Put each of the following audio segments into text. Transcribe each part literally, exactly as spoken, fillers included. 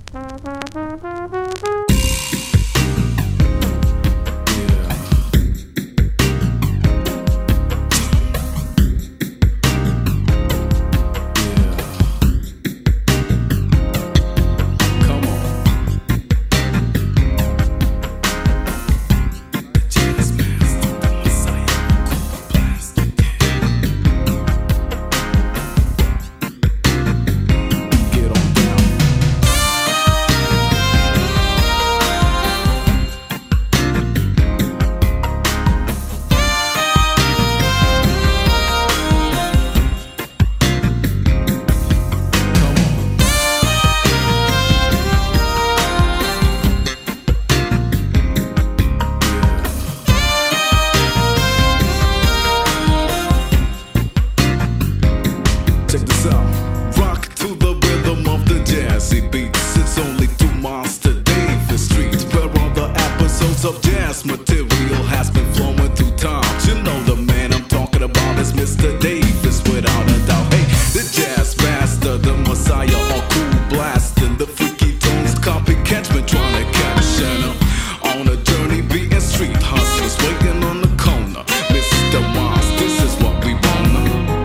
Check this out. Rock to the rhythm of the jazzy beats. It's only two miles to Davis Street, where all the episodes of jazz material has been flowing through time. You know the man I'm talking about is Mister Davis, without a doubt. Hey, the jazz master, the messiah, all cool blasting the freaky tones. Copycats been trying to catch him on a journey, beating street hustlers waiting on the corner. Mister Mars, this is what we wanna.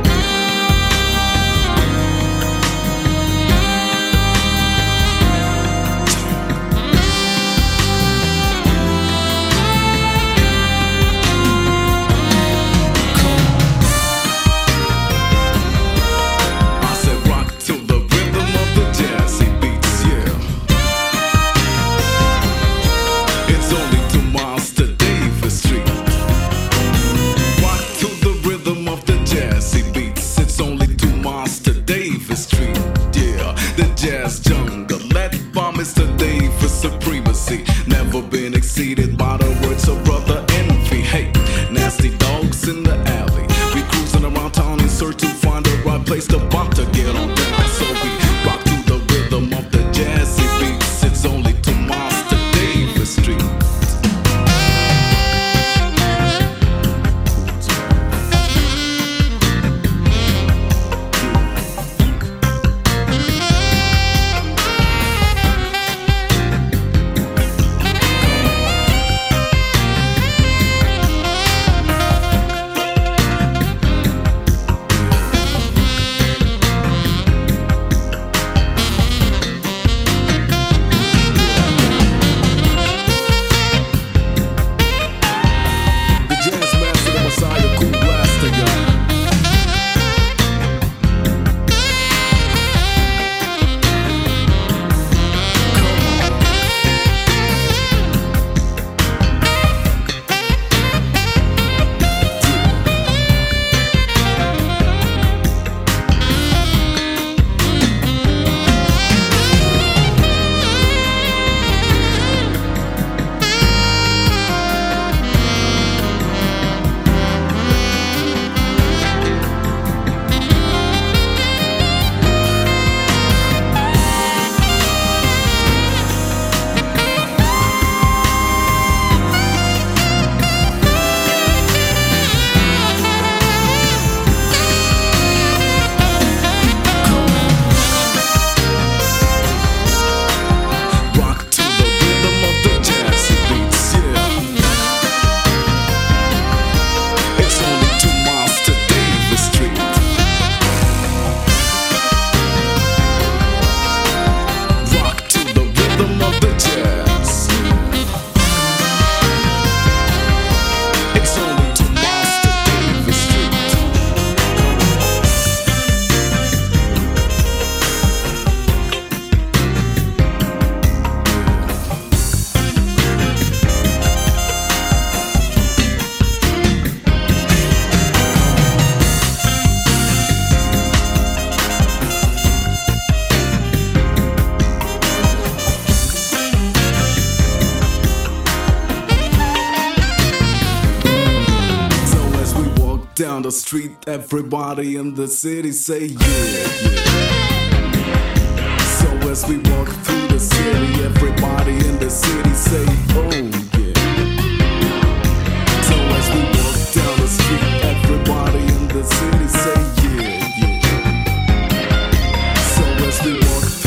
Jazz jungle, led by Mister Davis, supremacy never been exceeded by the words of Brother Envy. Hey, nasty dogs in the alley, we cruising around town in search to find the right place to bump to get on down. So we rock to the rhythm of the jazzy beats. It's only two miles to Davis Street. Down the street, everybody in the city say yeah, yeah. So as we walk through the city, everybody in the city say oh yeah. So as we walk down the street, everybody in the city say yeah, yeah. So as we walk through